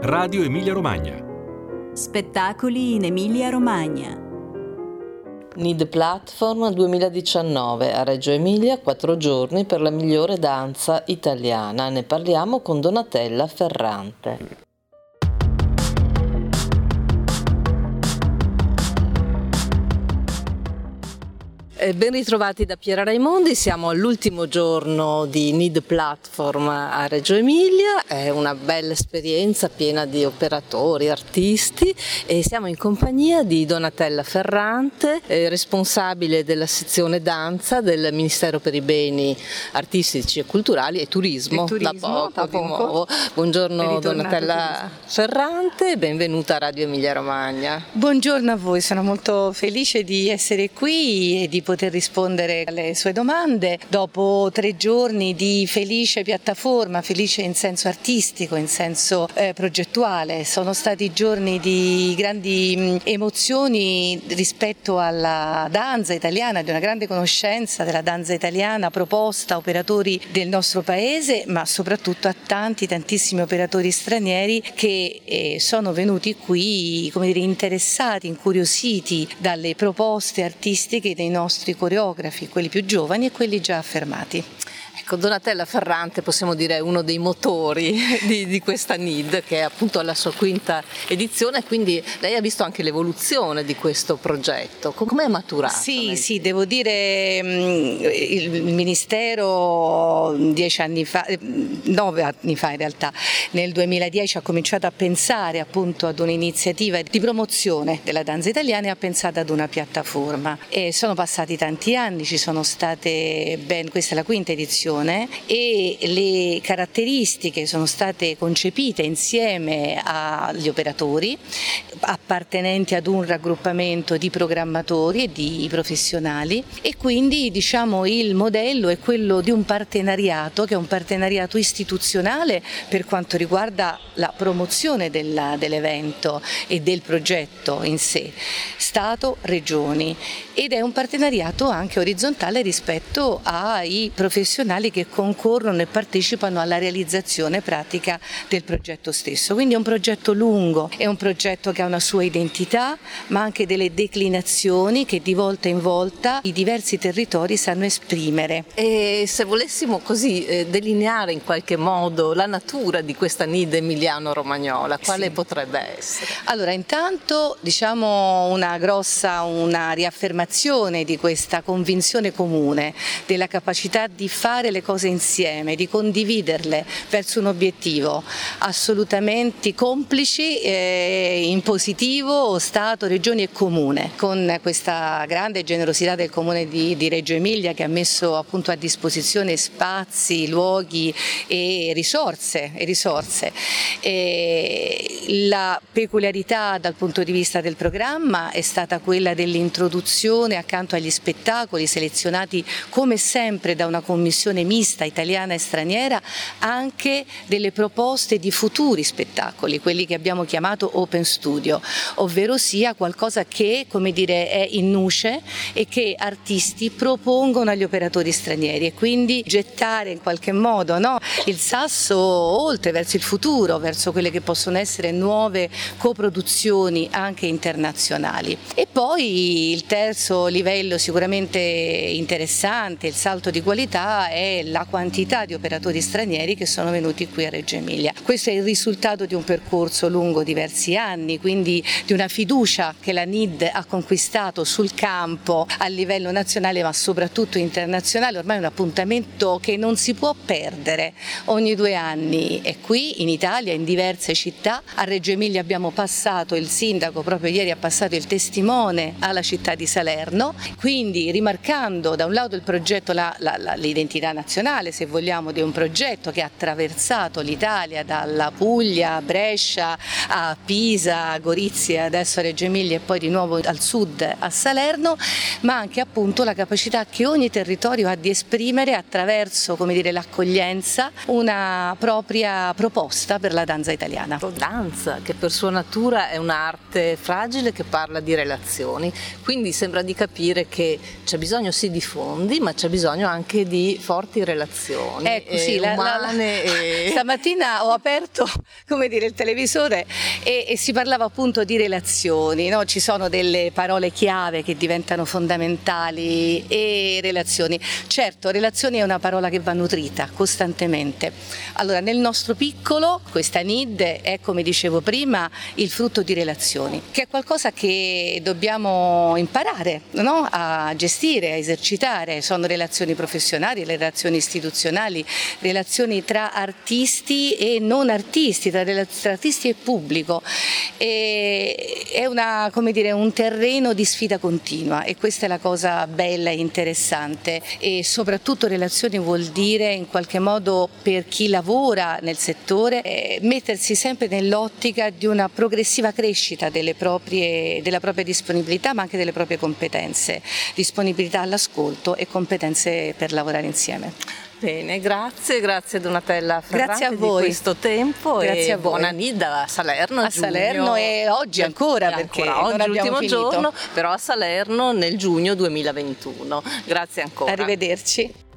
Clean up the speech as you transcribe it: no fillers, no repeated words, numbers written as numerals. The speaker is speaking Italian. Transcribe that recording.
Radio Emilia Romagna. Spettacoli in Emilia Romagna. Need Platform 2019 a Reggio Emilia, 4 giorni per la migliore danza italiana. Ne parliamo con Donatella Ferrante. Ben ritrovati da Piera Raimondi, siamo all'ultimo giorno di Need Platform a Reggio Emilia, è una bella esperienza piena di operatori, artisti e siamo in compagnia di Donatella Ferrante, responsabile della sezione danza del Ministero per i Beni Artistici e Culturali e Turismo, da poco di nuovo. Buongiorno Donatella Ferrante, benvenuta a Radio Emilia Romagna. Buongiorno a voi, sono molto felice di essere qui e di poter rispondere alle sue domande dopo 3 giorni di felice piattaforma, felice in senso artistico, in senso progettuale. Sono stati giorni di grandi emozioni rispetto alla danza italiana, di una grande conoscenza della danza italiana proposta a operatori del nostro paese, ma soprattutto a tantissimi operatori stranieri che sono venuti qui, come dire, interessati, incuriositi dalle proposte artistiche dei nostri coreografi, quelli più giovani e quelli già affermati. Ecco, Donatella Ferrante possiamo dire è uno dei motori di questa Need, che è appunto alla sua 5ª edizione, quindi lei ha visto anche l'evoluzione di questo progetto. Come è maturato? Sì, devo dire il Ministero 10 anni fa, 9 anni fa in realtà, nel 2010 ha cominciato a pensare appunto ad un'iniziativa di promozione della danza italiana e ha pensato ad una piattaforma. E sono passati tanti anni, ci sono state questa è la 5ª edizione e le caratteristiche sono state concepite insieme agli operatori appartenenti ad un raggruppamento di programmatori e di professionali e quindi diciamo il modello è quello di un partenariato che è un partenariato istituzionale per quanto riguarda la promozione dell'evento e del progetto in sé, Stato, Regioni, ed è un partenariato anche orizzontale rispetto ai professionali che concorrono e partecipano alla realizzazione pratica del progetto stesso. Quindi è un progetto lungo, è un progetto che ha una sua identità, ma anche delle declinazioni che di volta in volta i diversi territori sanno esprimere. E se volessimo così delineare in qualche modo la natura di questa Need emiliano-romagnola, quale potrebbe essere? Allora, intanto diciamo una riaffermazione di questa convinzione comune della capacità di fare le cose insieme, di condividerle verso un obiettivo, assolutamente complici in positivo, Stato, Regioni e Comune, con questa grande generosità del Comune di Reggio Emilia che ha messo appunto a disposizione spazi, luoghi e risorse. La peculiarità dal punto di vista del programma è stata quella dell'introduzione accanto agli spettacoli selezionati come sempre da una commissione mista italiana e straniera anche delle proposte di futuri spettacoli, quelli che abbiamo chiamato Open Studio, ovvero sia qualcosa che, come dire, è in nuce e che artisti propongono agli operatori stranieri e quindi gettare in qualche modo il sasso oltre verso il futuro, verso quelle che possono essere nuove coproduzioni anche internazionali. E poi il terzo livello sicuramente interessante, il salto di qualità, è la quantità di operatori stranieri che sono venuti qui a Reggio Emilia. Questo è il risultato di un percorso lungo diversi anni, quindi di una fiducia che la Need ha conquistato sul campo a livello nazionale ma soprattutto internazionale. Ormai è un appuntamento che non si può perdere, ogni 2 anni è qui in Italia, in diverse città. A Reggio Emilia abbiamo passato, il sindaco proprio ieri ha passato il testimone alla città di Salerno, quindi rimarcando da un lato il progetto, l'identità nazionale se vogliamo di un progetto che ha attraversato l'Italia dalla Puglia a Brescia a Pisa, a Gorizia, adesso a Reggio Emilia e poi di nuovo al sud a Salerno, ma anche appunto la capacità che ogni territorio ha di esprimere attraverso, come dire, l'accoglienza una propria proposta per la danza italiana. Danza che per sua natura è un'arte fragile che parla di relazioni, quindi sembra di capire che c'è bisogno sì di fondi ma c'è bisogno anche di forti molti relazioni ecco, sì, umane. Stamattina ho aperto, come dire, il televisore e si parlava appunto di relazioni, no? Ci sono delle parole chiave che diventano fondamentali e relazioni. Certo, relazioni è una parola che va nutrita costantemente. Allora, nel nostro piccolo, questa NID è, come dicevo prima, il frutto di relazioni, che è qualcosa che dobbiamo imparare, no? A gestire, a esercitare. Sono relazioni professionali, relazioni istituzionali, relazioni tra artisti e non artisti, tra artisti e pubblico. È una, come dire, un terreno di sfida continua e questa è la cosa bella e interessante. E soprattutto relazioni vuol dire in qualche modo, per chi lavora nel settore, mettersi sempre nell'ottica di una progressiva crescita della propria disponibilità, ma anche delle proprie competenze, disponibilità all'ascolto e competenze per lavorare insieme. Bene, grazie Donatella Ferrante, grazie a voi di questo tempo, grazie e a voi. buona NID a Salerno a giugno. Salerno e oggi ancora, perché ancora non oggi abbiamo l'ultimo finito. giorno, però a Salerno nel giugno 2021. Grazie ancora. Arrivederci.